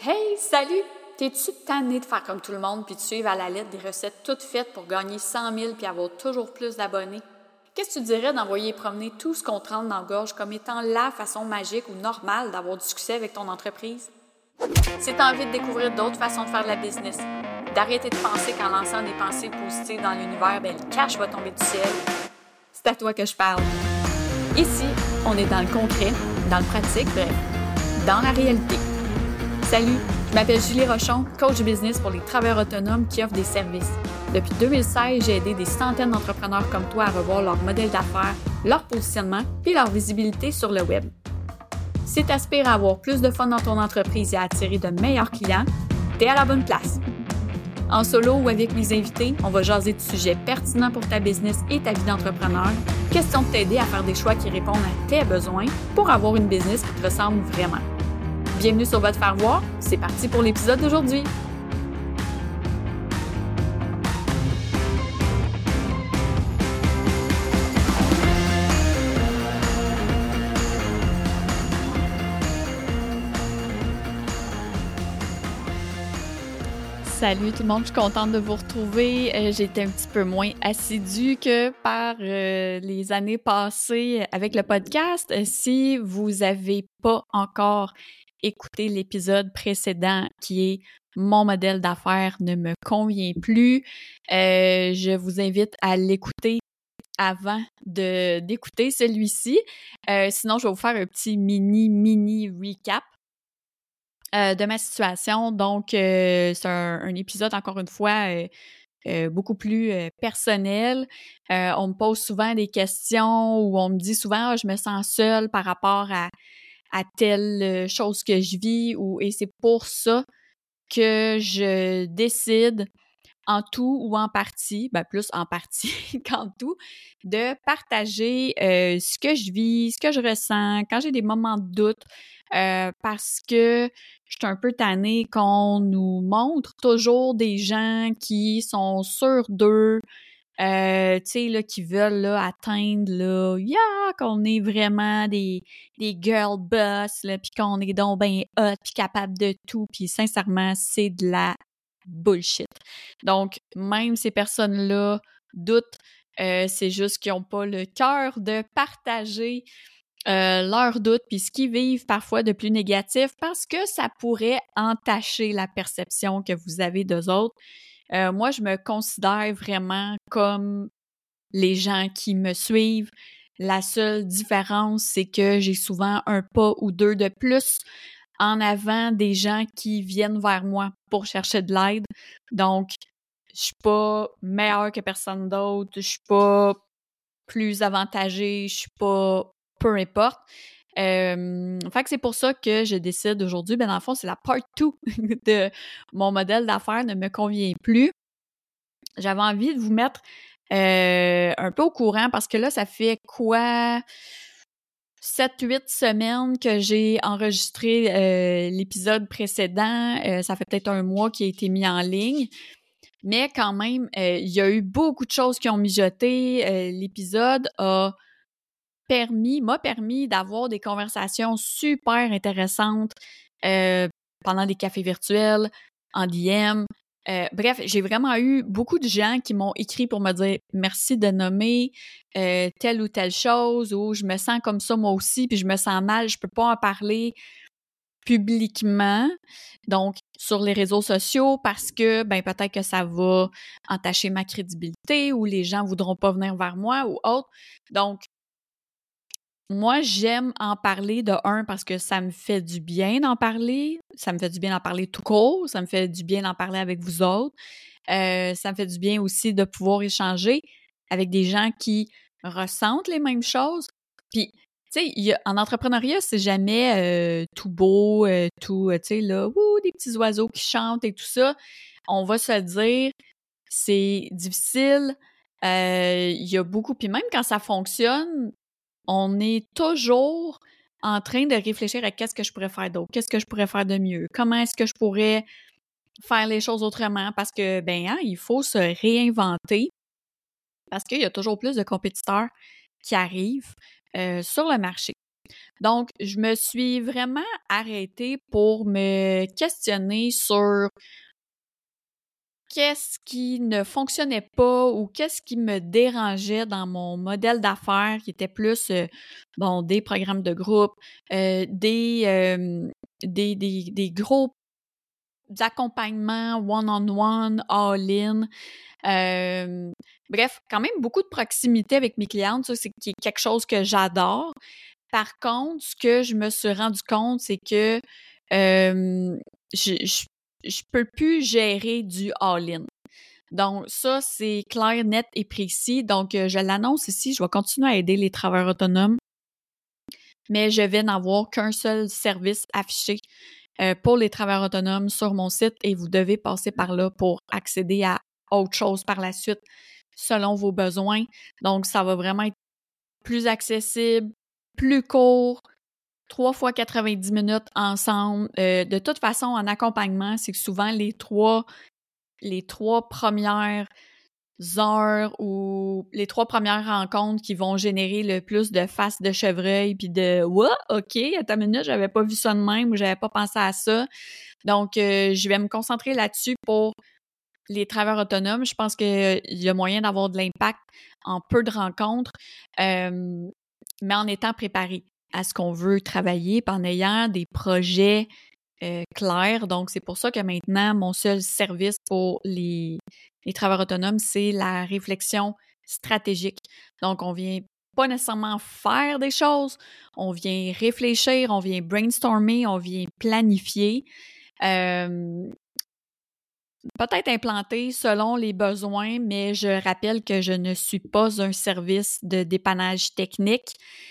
Hey, salut! T'es-tu tanné de faire comme tout le monde puis de suivre à la lettre des recettes toutes faites pour gagner 100 000 puis avoir toujours plus d'abonnés? Qu'est-ce que tu dirais d'envoyer promener tout ce qu'on te rentre dans la gorge comme étant la façon magique ou normale d'avoir du succès avec ton entreprise? Si t'as envie de découvrir d'autres façons de faire de la business, d'arrêter de penser qu'en lançant des pensées positives dans l'univers, le cash va tomber du ciel, c'est à toi que je parle. Ici, on est dans le concret, dans le pratique, bref, dans la réalité. Salut, je m'appelle Julie Rochon, coach business pour les travailleurs autonomes qui offrent des services. Depuis 2016, j'ai aidé des centaines d'entrepreneurs comme toi à revoir leur modèle d'affaires, leur positionnement et leur visibilité sur le web. Si tu aspires à avoir plus de fun dans ton entreprise et à attirer de meilleurs clients, t'es à la bonne place. En solo ou avec mes invités, on va jaser de sujets pertinents pour ta business et ta vie d'entrepreneur. Question de t'aider à faire des choix qui répondent à tes besoins pour avoir une business qui te ressemble vraiment. Bienvenue sur Va te faire voir, c'est parti pour l'épisode d'aujourd'hui. Salut tout le monde, je suis contente de vous retrouver. J'ai été un petit peu moins assidue que par les années passées avec le podcast. Si vous n'avez pas encore écouté l'épisode précédent qui est Mon modèle d'affaires ne me convient plus, je vous invite à l'écouter avant d'écouter celui-ci. Sinon, je vais vous faire un petit mini recap de ma situation. Donc, c'est un épisode, encore une fois, beaucoup plus personnel. On me pose souvent des questions ou on me dit souvent « je me sens seule par rapport à telle chose que je vis » et c'est pour ça que je décide en tout ou en partie, plus en partie qu'en tout, de partager ce que je vis, ce que je ressens quand j'ai des moments de doute, parce que je suis un peu tannée qu'on nous montre toujours des gens qui sont sûrs d'eux, tu sais, là, qui veulent là, atteindre, là, qu'on est vraiment des girl boss, là, puis qu'on est donc ben hot, puis capable de tout, puis sincèrement, c'est de la bullshit. Donc, même ces personnes-là doutent, c'est juste qu'ils n'ont pas le cœur de partager leurs doutes puis ce qu'ils vivent parfois de plus négatif parce que ça pourrait entacher la perception que vous avez d'eux autres. Moi, je me considère vraiment comme les gens qui me suivent. La seule différence, c'est que j'ai souvent un pas ou deux de plus en avant des gens qui viennent vers moi pour chercher de l'aide. Donc, je suis pas meilleure que personne d'autre, je suis pas plus avantagée, je suis pas peu importe. Fait que c'est pour ça que je décide aujourd'hui, dans le fond, c'est la part 2 de mon modèle d'affaires ne me convient plus. J'avais envie de vous mettre un peu au courant parce que là, ça fait quoi? 7-8 semaines que j'ai enregistré l'épisode précédent. Ça fait peut-être un mois qu'il a été mis en ligne. Mais quand même, il y a eu beaucoup de choses qui ont mijoté. L'épisode m'a permis d'avoir des conversations super intéressantes pendant des cafés virtuels, en DM. Bref, j'ai vraiment eu beaucoup de gens qui m'ont écrit pour me dire merci de nommer telle ou telle chose, ou je me sens comme ça moi aussi, puis je me sens mal, je peux pas en parler publiquement, donc sur les réseaux sociaux, parce que peut-être que ça va entacher ma crédibilité ou les gens voudront pas venir vers moi ou autre. Donc, moi, j'aime en parler de un parce que ça me fait du bien d'en parler. Ça me fait du bien d'en parler tout court. Ça me fait du bien d'en parler avec vous autres. Ça me fait du bien aussi de pouvoir échanger avec des gens qui ressentent les mêmes choses. Puis, tu sais, en entrepreneuriat, c'est jamais tout beau, tout, tu sais, là, des petits oiseaux qui chantent et tout ça. On va se le dire, c'est difficile. Il y a beaucoup, puis même quand ça fonctionne, on est toujours en train de réfléchir à qu'est-ce que je pourrais faire d'autre, qu'est-ce que je pourrais faire de mieux, comment est-ce que je pourrais faire les choses autrement, parce que, il faut se réinventer, parce qu'il y a toujours plus de compétiteurs qui arrivent sur le marché. Donc, je me suis vraiment arrêtée pour me questionner sur qu'est-ce qui ne fonctionnait pas ou qu'est-ce qui me dérangeait dans mon modèle d'affaires qui était plus, des programmes de groupe, des gros accompagnements one-on-one, all-in. Bref, quand même beaucoup de proximité avec mes clientes, ça, c'est quelque chose que j'adore. Par contre, ce que je me suis rendu compte, c'est que je peux plus gérer du all-in. Donc ça, c'est clair, net et précis. Donc, je l'annonce ici, je vais continuer à aider les travailleurs autonomes, mais je vais n'avoir qu'un seul service affiché pour les travailleurs autonomes sur mon site et vous devez passer par là pour accéder à autre chose par la suite selon vos besoins. Donc, ça va vraiment être plus accessible, plus court, 3 fois 90 minutes ensemble. De toute façon, en accompagnement, c'est que souvent les trois premières heures ou les 3 premières rencontres qui vont générer le plus de faces de chevreuil puis de « What? OK, attends une minute, j'avais pas vu ça de même ou j'avais pas pensé à ça. » Donc, je vais me concentrer là-dessus pour les travailleurs autonomes. Je pense qu'il y a moyen d'avoir de l'impact en peu de rencontres, mais en étant préparé à ce qu'on veut travailler, puis en ayant des projets clairs. Donc, c'est pour ça que maintenant, mon seul service pour les travailleurs autonomes, c'est la réflexion stratégique. Donc, on vient pas nécessairement faire des choses, on vient réfléchir, on vient brainstormer, on vient planifier. Peut-être implanter selon les besoins, mais je rappelle que je ne suis pas un service de dépannage technique.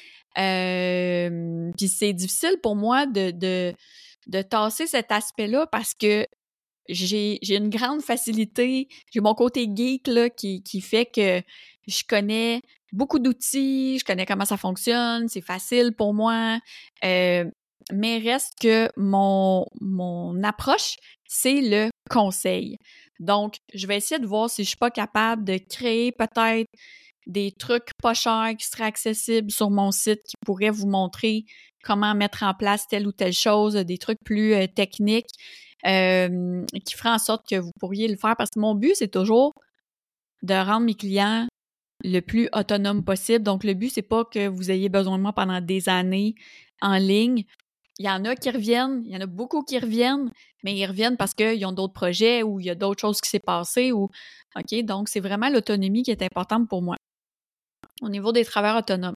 Puis c'est difficile pour moi de tasser cet aspect-là parce que j'ai une grande facilité, j'ai mon côté geek là, qui fait que je connais beaucoup d'outils, je connais comment ça fonctionne, c'est facile pour moi, mais reste que mon approche, c'est le conseil. Donc, je vais essayer de voir si je suis pas capable de créer peut-être des trucs pas chers qui seraient accessibles sur mon site qui pourraient vous montrer comment mettre en place telle ou telle chose, des trucs plus techniques qui feraient en sorte que vous pourriez le faire. Parce que mon but, c'est toujours de rendre mes clients le plus autonome possible. Donc, le but, c'est pas que vous ayez besoin de moi pendant des années en ligne. Il y en a qui reviennent, il y en a beaucoup qui reviennent, mais ils reviennent parce qu'ils ont d'autres projets ou il y a d'autres choses qui s'est passées ou OK, donc c'est vraiment l'autonomie qui est importante pour moi au niveau des travailleurs autonomes.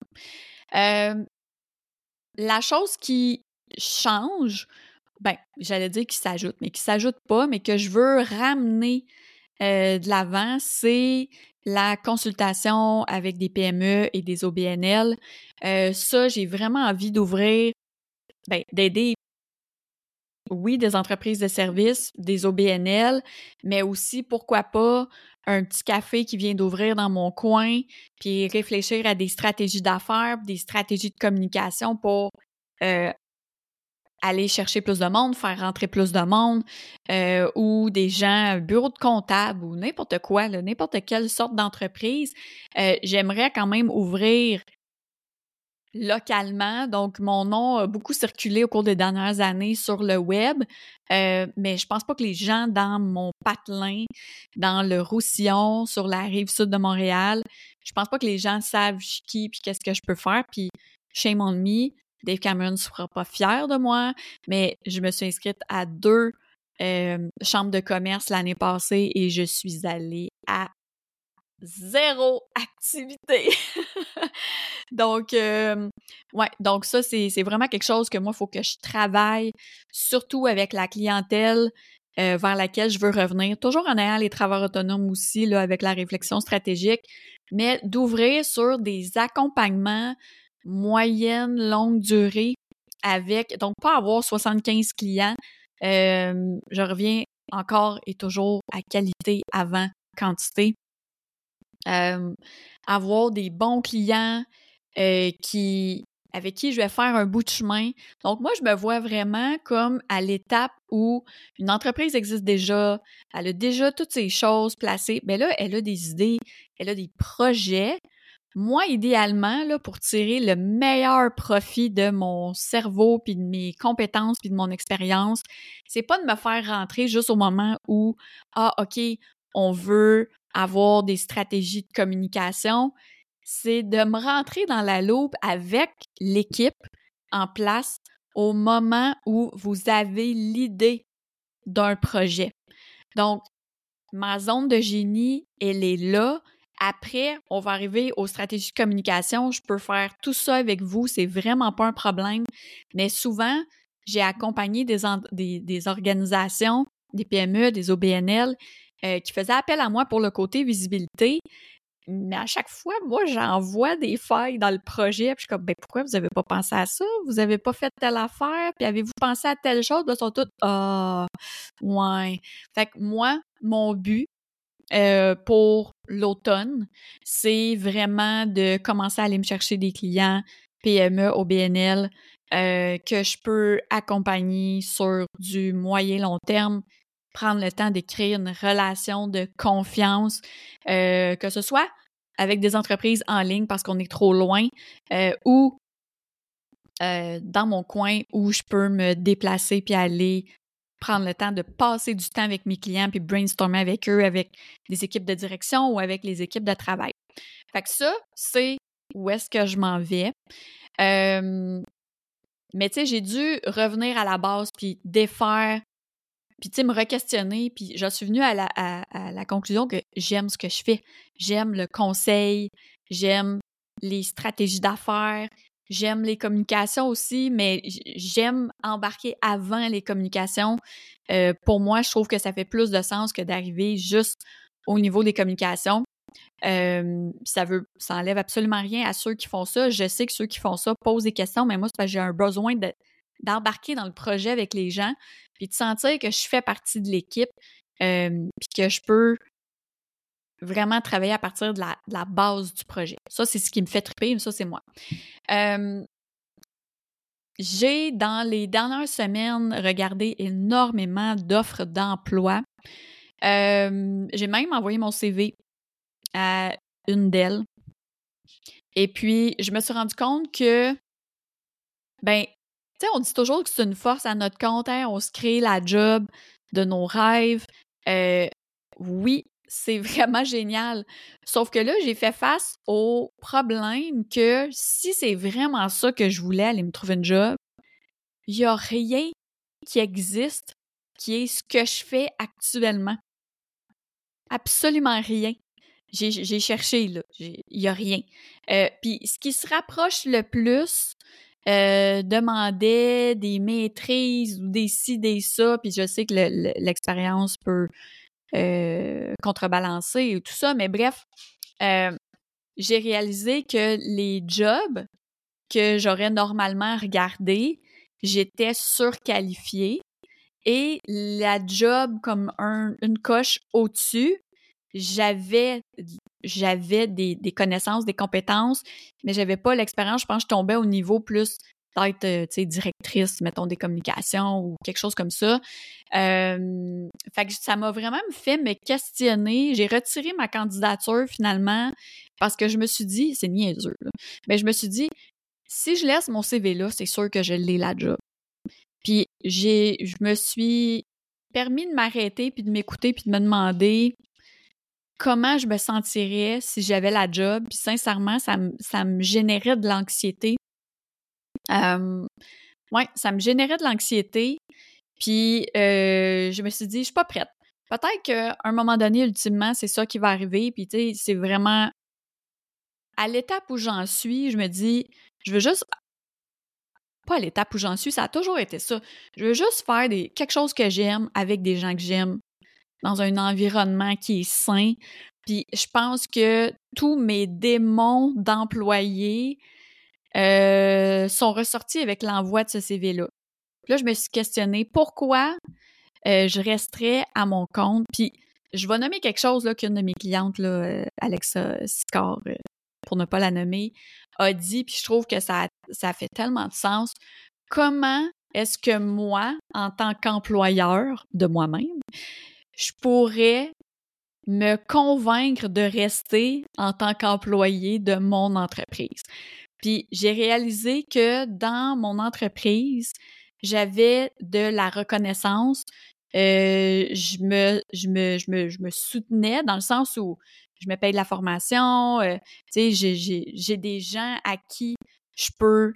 La chose qui change, j'allais dire qui s'ajoute, mais qui s'ajoute pas, mais que je veux ramener de l'avant, c'est la consultation avec des PME et des OBNL. Ça, j'ai vraiment envie d'ouvrir, d'aider, oui, des entreprises de services, des OBNL, mais aussi, pourquoi pas, un petit café qui vient d'ouvrir dans mon coin, puis réfléchir à des stratégies d'affaires, des stratégies de communication pour aller chercher plus de monde, faire rentrer plus de monde, ou des gens, bureau de comptable ou n'importe quoi, là, n'importe quelle sorte d'entreprise. J'aimerais quand même ouvrir localement. Donc, mon nom a beaucoup circulé au cours des dernières années sur le web, mais je pense pas que les gens dans mon patelin, dans le Roussillon, sur la rive sud de Montréal, je pense pas que les gens savent je suis qui puis qu'est-ce que je peux faire. Puis, shame on me, Dave Cameron ne sera pas fier de moi, mais je me suis inscrite à 2 chambres de commerce l'année passée et je suis allée à 0 activité. Donc, donc ça, c'est vraiment quelque chose que moi, il faut que je travaille, surtout avec la clientèle vers laquelle je veux revenir, toujours en ayant les travailleurs autonomes aussi, là, avec la réflexion stratégique, mais d'ouvrir sur des accompagnements moyenne, longue durée avec, donc pas avoir 75 clients. Je reviens encore et toujours à qualité avant quantité. Avoir des bons clients avec qui je vais faire un bout de chemin. Donc, moi, je me vois vraiment comme à l'étape où une entreprise existe déjà, elle a déjà toutes ces choses placées. Bien là, elle a des idées, elle a des projets. moi, idéalement, là, pour tirer le meilleur profit de mon cerveau, puis de mes compétences, puis de mon expérience, c'est pas de me faire rentrer juste au moment où, OK, on veut avoir des stratégies de communication, c'est de me rentrer dans la loupe avec l'équipe en place au moment où vous avez l'idée d'un projet. Donc, ma zone de génie, elle est là. Après, on va arriver aux stratégies de communication. Je peux faire tout ça avec vous, c'est vraiment pas un problème. Mais souvent, j'ai accompagné des organisations, des PME, des OBNL, qui faisaient appel à moi pour le côté visibilité. Mais à chaque fois, moi, j'en vois des failles dans le projet. Puis je suis comme, pourquoi vous avez pas pensé à ça? Vous avez pas fait telle affaire? Puis avez-vous pensé à telle chose? Là, ils sont toutes, ouais. Fait que moi, mon but pour l'automne, c'est vraiment de commencer à aller me chercher des clients PME, OBNL, que je peux accompagner sur du moyen-long terme, prendre le temps d'écrire une relation de confiance, que ce soit avec des entreprises en ligne parce qu'on est trop loin, ou dans mon coin où je peux me déplacer puis aller prendre le temps de passer du temps avec mes clients puis brainstormer avec eux, avec des équipes de direction ou avec les équipes de travail. Fait que ça, c'est où est-ce que je m'en vais. Mais tu sais, j'ai dû revenir à la base puis défaire, puis tu sais, me re-questionner, puis je suis venue à la conclusion que j'aime ce que je fais. J'aime le conseil, j'aime les stratégies d'affaires, j'aime les communications aussi, mais j'aime embarquer avant les communications. Pour moi, je trouve que ça fait plus de sens que d'arriver juste au niveau des communications. Ça enlève absolument rien à ceux qui font ça. Je sais que ceux qui font ça posent des questions, mais moi, c'est parce que j'ai un besoin d'embarquer dans le projet avec les gens, puis de sentir que je fais partie de l'équipe, puis que je peux vraiment travailler à partir de la base du projet. Ça, c'est ce qui me fait triper, mais ça, c'est moi. J'ai, dans les dernières semaines, regardé énormément d'offres d'emploi. J'ai même envoyé mon CV à une d'elles. Et puis, je me suis rendu compte que, tu sais, on dit toujours que c'est une force à notre compte, hein, on se crée la job de nos rêves. Oui, c'est vraiment génial. Sauf que là, j'ai fait face au problème que si c'est vraiment ça que je voulais, aller me trouver une job, il n'y a rien qui existe qui est ce que je fais actuellement. Absolument rien. J'ai cherché, là. Il n'y a rien. Puis ce qui se rapproche le plus demandait des maîtrises ou des ci, des ça, puis je sais que l'expérience peut contrebalancer et tout ça, mais bref, j'ai réalisé que les jobs que j'aurais normalement regardés, j'étais surqualifiée et la job comme une coche au-dessus, j'avais des connaissances, des compétences, mais j'avais pas l'expérience. Je pense que je tombais au niveau plus peut-être, tu sais, directrice, mettons, des communications ou quelque chose comme ça. Fait que ça m'a vraiment fait me questionner. J'ai retiré ma candidature finalement parce que je me suis dit, c'est niaiseux, là, mais je me suis dit, si je laisse mon CV là, c'est sûr que je l'ai la job. Puis je me suis permis de m'arrêter puis de m'écouter puis de me demander comment je me sentirais si j'avais la job. Puis sincèrement, ça me générait de l'anxiété. Ouais, ça me générait de l'anxiété. Puis je me suis dit, je suis pas prête. Peut-être qu'à un moment donné, ultimement, c'est ça qui va arriver. Puis tu sais, c'est vraiment à l'étape où j'en suis, je me dis, je veux juste pas à l'étape où j'en suis, ça a toujours été ça. Je veux juste faire quelque chose que j'aime avec des gens que j'aime dans un environnement qui est sain. Puis je pense que tous mes démons d'employés sont ressortis avec l'envoi de ce CV-là. Puis là, je me suis questionnée pourquoi je resterais à mon compte. Puis je vais nommer quelque chose là, qu'une de mes clientes, là, Alexa Sicard, pour ne pas la nommer, a dit, puis je trouve que ça fait tellement de sens. Comment est-ce que moi, en tant qu'employeur de moi-même, je pourrais me convaincre de rester en tant qu'employé de mon entreprise. Puis j'ai réalisé que dans mon entreprise, j'avais de la reconnaissance. Je me soutenais dans le sens où je me paye de la formation. Tu sais, j'ai des gens à qui je peux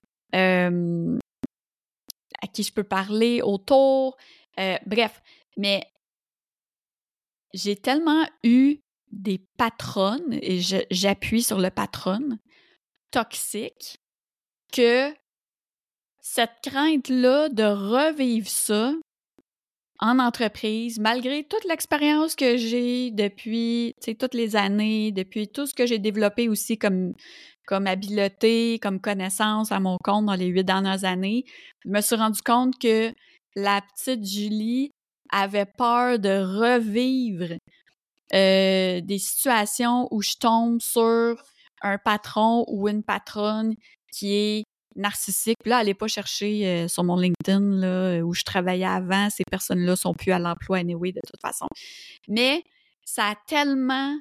parler autour. Bref, mais j'ai tellement eu des patronnes, et j'appuie sur le patronne, toxique, que cette crainte-là de revivre ça en entreprise, malgré toute l'expérience que j'ai depuis, tu sais, toutes les années, depuis tout ce que j'ai développé aussi comme habileté, comme connaissance à mon compte dans les 8 dernières années, je me suis rendu compte que la petite Julie avait peur de revivre des situations où je tombe sur un patron ou une patronne qui est narcissique. Puis là, allez pas chercher sur mon LinkedIn là, où je travaillais avant. Ces personnes-là sont plus à l'emploi anyway, de toute façon. Mais ça a tellement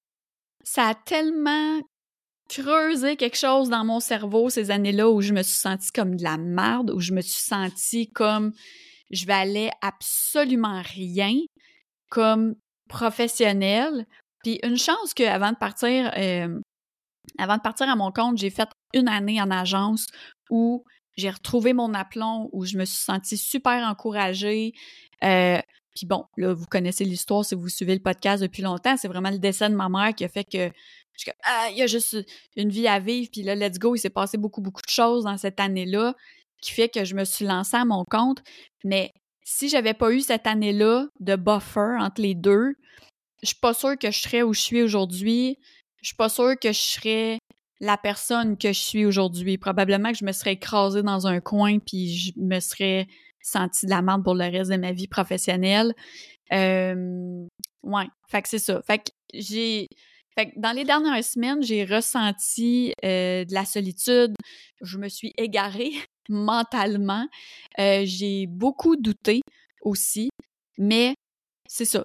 creusé quelque chose dans mon cerveau ces années-là où je me suis sentie comme de la merde, où je me suis sentie comme je valais absolument rien comme professionnelle. Puis une chance qu'avant de partir à mon compte, j'ai fait une année en agence où j'ai retrouvé mon aplomb, où je me suis sentie super encouragée. Puis bon, là, vous connaissez l'histoire si vous suivez le podcast depuis longtemps. C'est vraiment le décès de ma mère qui a fait que il y a juste une vie à vivre. Puis là, let's go, il s'est passé beaucoup, beaucoup de choses dans cette année-là qui fait que je me suis lancée à mon compte. Mais si j'avais pas eu cette année-là de buffer entre les deux, je suis pas sûre que je serais où je suis aujourd'hui. Je suis pas sûre que je serais la personne que je suis aujourd'hui. Probablement que je me serais écrasée dans un coin puis je me serais sentie de la merde pour le reste de ma vie professionnelle. Ouais, fait que c'est ça. Fait que dans les dernières semaines, j'ai ressenti de la solitude. Je me suis égarée mentalement. J'ai beaucoup douté aussi, mais c'est ça.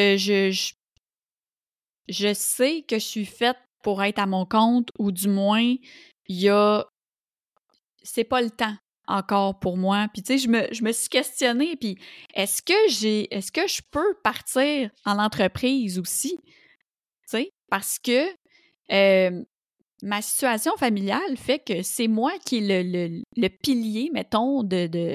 Je sais que je suis faite pour être à mon compte, ou du moins, c'est pas le temps encore pour moi. Puis tu sais, je me suis questionnée, puis est-ce que je peux partir en entreprise aussi? Tu sais, parce que ma situation familiale fait que c'est moi qui est le pilier, mettons,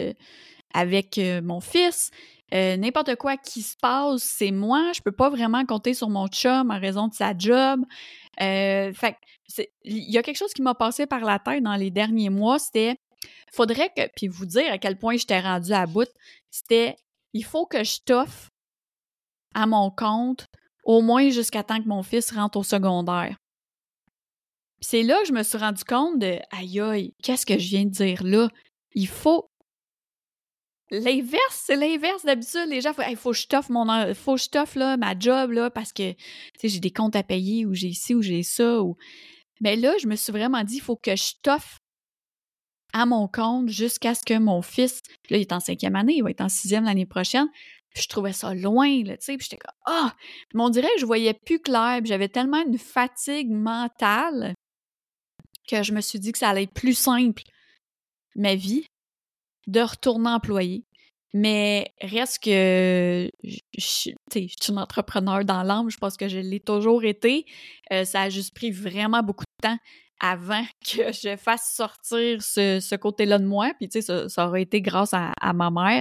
avec mon fils. N'importe quoi qui se passe, c'est moi. Je peux pas vraiment compter sur mon chum en raison de sa job. Fait que il y a quelque chose qui m'a passé par la tête dans les derniers mois, c'était faudrait que, puis vous dire à quel point j'étais rendue à bout, c'était il faut que je t'offre à mon compte au moins jusqu'à temps que mon fils rentre au secondaire. Puis c'est là que je me suis rendu compte de aïe aïe, qu'est-ce que je viens de dire là? Il faut l'inverse, c'est l'inverse d'habitude. Les gens font faut que je t'offre là, ma job là, parce que j'ai des comptes à payer ou j'ai ci ou j'ai ça. Mais là, je me suis vraiment dit il faut que je t'offre à mon compte jusqu'à ce que mon fils, là, il est en 5e année, il va être en 6e l'année prochaine. Puis je trouvais ça loin, là, tu sais. Puis j'étais comme mais on dirait que je voyais plus clair. Puis j'avais tellement une fatigue mentale que je me suis dit que ça allait être plus simple, ma vie, de retourner employée. Mais reste que je suis une entrepreneur dans l'âme, je pense que je l'ai toujours été. Ça a juste pris vraiment beaucoup de temps avant que je fasse sortir ce côté-là de moi. Puis tu sais, ça aurait été grâce à ma mère.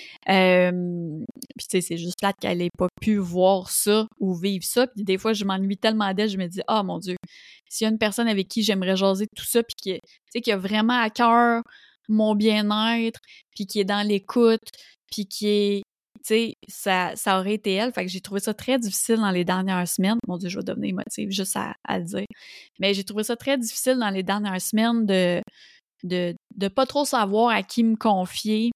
Puis tu sais, c'est juste là qu'elle n'ait pas pu voir ça ou vivre ça. Puis des fois, je m'ennuie tellement d'elle, je me dis « Ah, mon Dieu, s'il y a une personne avec qui j'aimerais jaser de tout ça, puis qui a vraiment à cœur mon bien-être, puis qui est dans l'écoute, puis qui est... » Tu sais, ça aurait été elle. Fait que j'ai trouvé ça très difficile dans les dernières semaines. Mon Dieu, je vais devenir émotive juste à le dire. Mais j'ai trouvé ça très difficile dans les dernières semaines de pas trop savoir à qui me confier.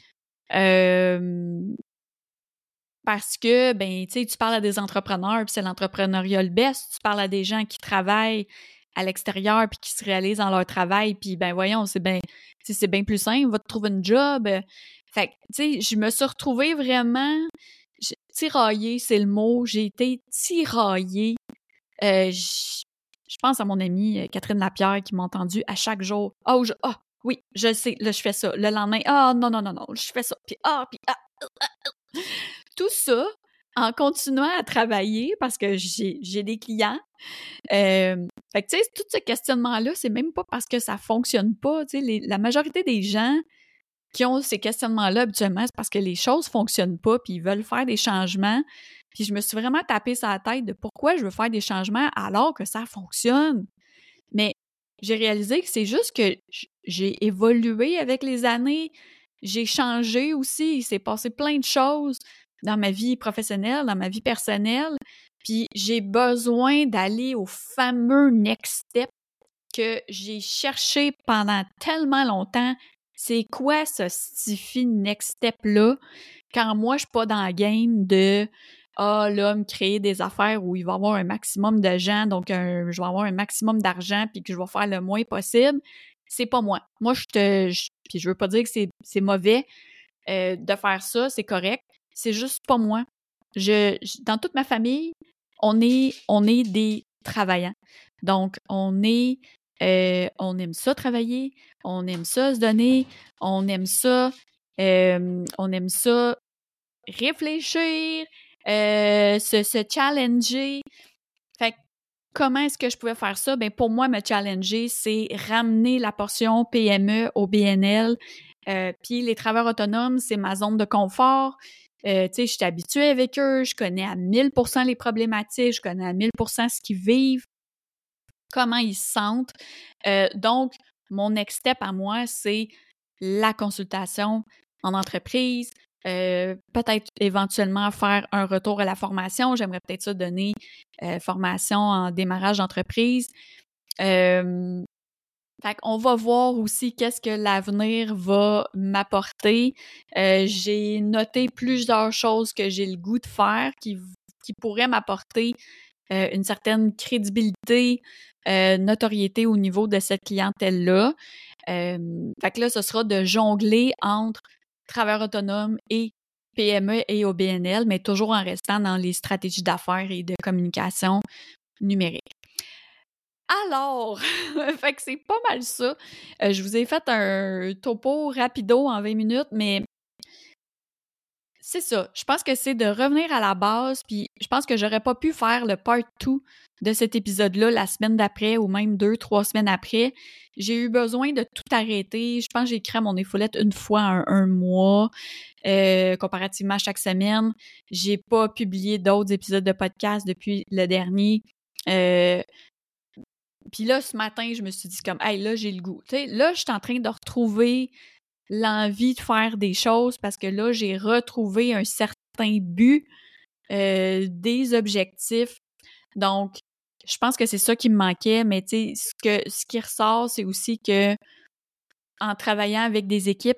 Parce que, ben, tu sais, tu parles à des entrepreneurs, puis c'est l'entrepreneuriat le best. Tu parles à des gens qui travaillent à l'extérieur, puis qui se réalisent dans leur travail, puis ben voyons, c'est bien plus simple, va te trouver une job. Fait que, tu sais, je me suis retrouvée vraiment... tiraillée, c'est le mot. J'ai été tiraillée. Je pense à mon amie Catherine Lapierre qui m'a entendue à chaque jour. Oui, je sais, là, je fais ça. Le lendemain, non, je fais ça. Tout ça en continuant à travailler parce que j'ai des clients. Fait que, tu sais, tout ce questionnement-là, c'est même pas parce que ça fonctionne pas. Tu sais, la majorité des gens qui ont ces questionnements-là, habituellement, c'est parce que les choses fonctionnent pas puis ils veulent faire des changements. Puis je me suis vraiment tapé sur la tête de pourquoi je veux faire des changements alors que ça fonctionne. Mais j'ai réalisé que c'est juste que j'ai évolué avec les années, j'ai changé aussi, il s'est passé plein de choses dans ma vie professionnelle, dans ma vie personnelle, puis j'ai besoin d'aller au fameux next step que j'ai cherché pendant tellement longtemps. C'est quoi ce stifi next step-là quand moi, je suis pas dans la game de là, me créer des affaires où il va y avoir un maximum de gens, donc je vais avoir un maximum d'argent puis que je vais faire le moins possible. C'est pas moi. Moi, puis je veux pas dire que c'est mauvais de faire ça, c'est correct. C'est juste pas moi. Dans toute ma famille, on est des travaillants. Donc, on aime ça travailler, on aime ça se donner, on aime ça réfléchir, se challenger. Fait que comment est-ce que je pouvais faire ça? Ben pour moi, me challenger, c'est ramener la portion PME au BNL. Puis les travailleurs autonomes, c'est ma zone de confort. Tu sais, je suis habituée avec eux, je connais à 1000% les problématiques, je connais à 1000% ce qu'ils vivent, comment ils se sentent. Donc, mon next step à moi, c'est la consultation en entreprise, peut-être éventuellement faire un retour à la formation. J'aimerais peut-être ça donner formation en démarrage d'entreprise. Fait qu'on va voir aussi qu'est-ce que l'avenir va m'apporter. J'ai noté plusieurs choses que j'ai le goût de faire qui pourraient m'apporter une certaine crédibilité, notoriété au niveau de cette clientèle-là. Fait que là, ce sera de jongler entre travailleurs autonomes et PME et OBNL, mais toujours en restant dans les stratégies d'affaires et de communication numérique. Alors, fait que c'est pas mal ça. Je vous ai fait un topo rapido en 20 minutes, mais c'est ça. Je pense que c'est de revenir à la base, puis je pense que j'aurais pas pu faire le part 2 de cet épisode-là la semaine d'après ou même 2-3 semaines après. J'ai eu besoin de tout arrêter. Je pense que j'ai écrit à mon infolette une fois en un mois, comparativement à chaque semaine. J'ai pas publié d'autres épisodes de podcast depuis le dernier. Puis là, ce matin, je me suis dit comme, hey, là, j'ai le goût. Tu sais, là, je suis en train de retrouver l'envie de faire des choses parce que là, j'ai retrouvé un certain but, des objectifs. Donc, je pense que c'est ça qui me manquait, mais tu sais, ce qui ressort, c'est aussi que en travaillant avec des équipes,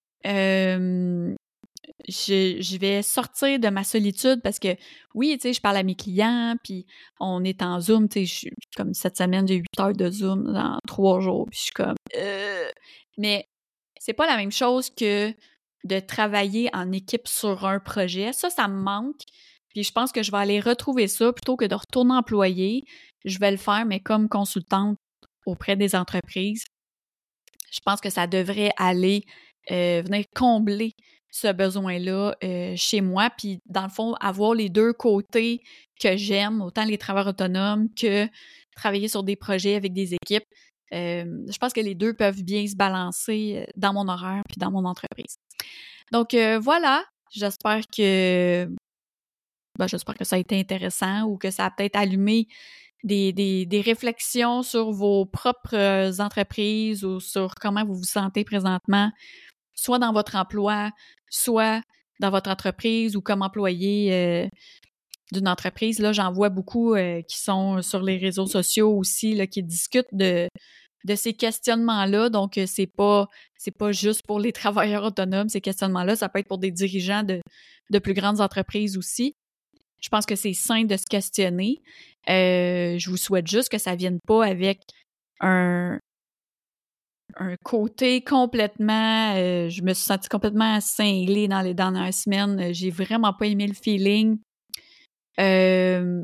je vais sortir de ma solitude parce que oui, tu sais, je parle à mes clients, puis on est en Zoom, tu sais, comme cette semaine, j'ai 8 heures de Zoom dans 3 jours, puis je suis comme mais c'est pas la même chose que de travailler en équipe sur un projet. Ça me manque. Puis je pense que je vais aller retrouver ça plutôt que de retourner employée. Je vais le faire, mais comme consultante auprès des entreprises. Je pense que ça devrait aller venir combler ce besoin-là chez moi. Puis dans le fond, avoir les deux côtés que j'aime, autant les travailleurs autonomes que travailler sur des projets avec des équipes. Je pense que les deux peuvent bien se balancer dans mon horaire puis dans mon entreprise. Donc voilà, j'espère que ça a été intéressant ou que ça a peut-être allumé des réflexions sur vos propres entreprises ou sur comment vous vous sentez présentement, soit dans votre emploi, soit dans votre entreprise ou comme employé d'une entreprise. Là, j'en vois beaucoup qui sont sur les réseaux sociaux aussi, là, qui discutent de ces questionnements-là. Donc, c'est pas juste pour les travailleurs autonomes, ces questionnements-là. Ça peut être pour des dirigeants de plus grandes entreprises aussi. Je pense que c'est sain de se questionner. Je vous souhaite juste que ça vienne pas avec un un côté complètement... je me suis sentie complètement cinglée dans les dernières semaines. J'ai vraiment pas aimé le feeling. Est-ce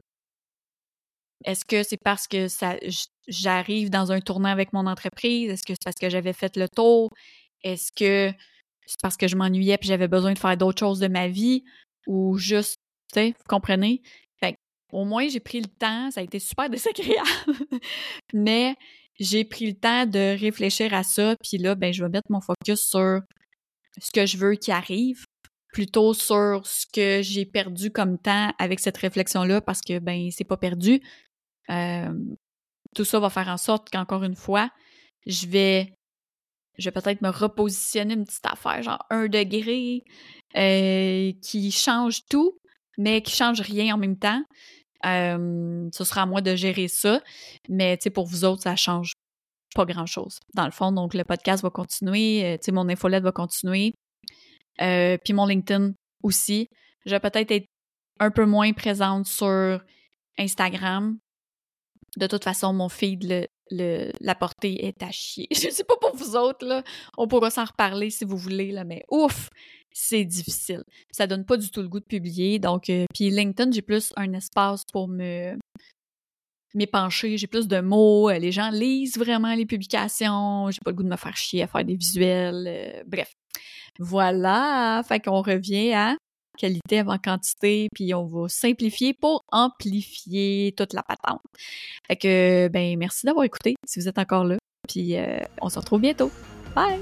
que c'est parce que j'arrive dans un tournant avec mon entreprise? Est-ce que c'est parce que j'avais fait le tour? Est-ce que c'est parce que je m'ennuyais et j'avais besoin de faire d'autres choses de ma vie? Ou juste, tu sais, vous comprenez? Fait au moins, j'ai pris le temps. Ça a été super désagréable. Mais j'ai pris le temps de réfléchir à ça. Puis là, ben, je vais mettre mon focus sur ce que je veux qui arrive, plutôt sur ce que j'ai perdu comme temps avec cette réflexion-là, parce que, ben, c'est pas perdu. Tout ça va faire en sorte qu'encore une fois, je vais peut-être me repositionner une petite affaire, genre 1 degré, qui change tout, mais qui change rien en même temps. Ce sera à moi de gérer ça, mais tu sais, pour vous autres, ça change pas grand-chose, dans le fond. Donc, le podcast va continuer, tu sais, mon infolette va continuer, puis mon LinkedIn aussi. Je vais peut-être être un peu moins présente sur Instagram. De toute façon, mon feed, la portée est à chier. Je sais pas pour vous autres, là. On pourra s'en reparler si vous voulez, là, mais ouf! C'est difficile. Ça donne pas du tout le goût de publier. Donc, puis LinkedIn, j'ai plus un espace pour m'épancher. J'ai plus de mots. Les gens lisent vraiment les publications. J'ai pas le goût de me faire chier à faire des visuels. Bref. Voilà. Fait qu'on revient à qualité avant quantité, puis on va simplifier pour amplifier toute la patente. Fait que, ben, merci d'avoir écouté, si vous êtes encore là, puis on se retrouve bientôt. Bye!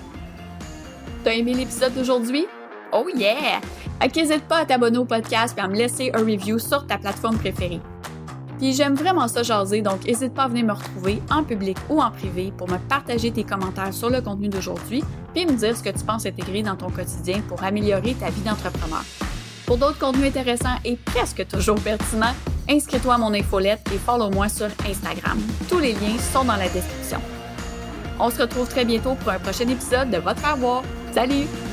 T'as aimé l'épisode d'aujourd'hui? Oh yeah! Fait qu'hésite pas à t'abonner au podcast et à me laisser un review sur ta plateforme préférée. Puis j'aime vraiment ça jaser, donc n'hésite pas à venir me retrouver en public ou en privé pour me partager tes commentaires sur le contenu d'aujourd'hui, puis me dire ce que tu penses intégrer dans ton quotidien pour améliorer ta vie d'entrepreneur. Pour d'autres contenus intéressants et presque toujours pertinents, inscris-toi à mon infolette et follow-moi sur Instagram. Tous les liens sont dans la description. On se retrouve très bientôt pour un prochain épisode de Votre Faire Voir. Salut!